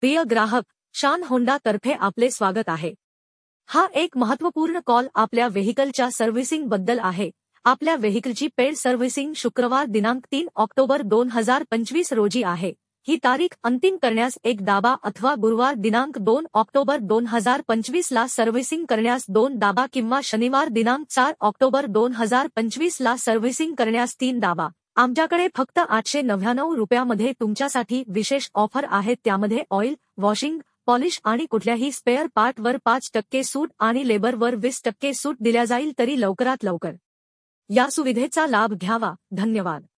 प्रिय ग्राहक, शान होंडा तर्फे आपले स्वागत आहे। हा एक महत्त्वपूर्ण कॉल आपल्या व्हेइकलच्या सर्व्हिसिंग बद्दल आहे। आपल्या व्हेइकलची पेड सर्व्हिसिंग शुक्रवार दिनांक 3 ऑक्टोबर 2025 रोजी आहे। ही तारीख अंतिम करण्यास एक दाबा अथवा गुरुवार दिनांक 2 ऑक्टोबर 2025 ला सर्व्हिसिंग करण्यास 2 दाबा किंवा शनिवार दिनांक 4 ऑक्टोबर 2025 ला सर्व्हिसिंग करण्यास 3 दाबा। आमच्याकडे फक्त 899 रुपयामध्ये तुमच्यासाठी विशेष ऑफर आहेत, त्यामध्ये ऑइल, वॉशिंग, पॉलिश आणि कुठल्याही स्पेअर पार्टवर 5% सूट आणि लेबरवर 20% सूट दिल्या जाईल। तरी लवकरात लवकर या सुविधेचा लाभ घ्यावा। धन्यवाद।